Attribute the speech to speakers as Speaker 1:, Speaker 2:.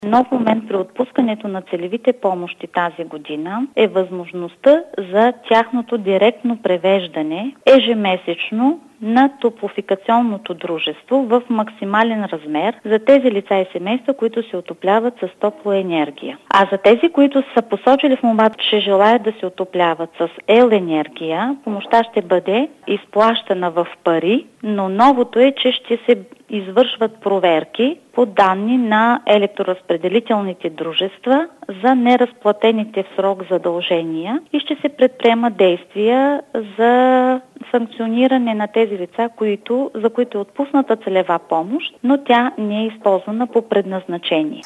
Speaker 1: Нов момент при отпускането на целевите помощи тази година е възможността за тяхното директно превеждане ежемесечно на топлофикационното дружество в максимален размер за тези лица и семейства, които се отопляват с топлоенергия. А за тези, които са посочили в молбата, че желаят да се отопляват с ел-енергия, помощта ще бъде изплащана в пари, но новото е, че ще се извършват проверки по данни на електроразпределителните дружества за неразплатените в срок задължения и ще се предприемат действия за санкциониране на тези лица, за които е отпусната целева помощ, но тя не е използвана по предназначение.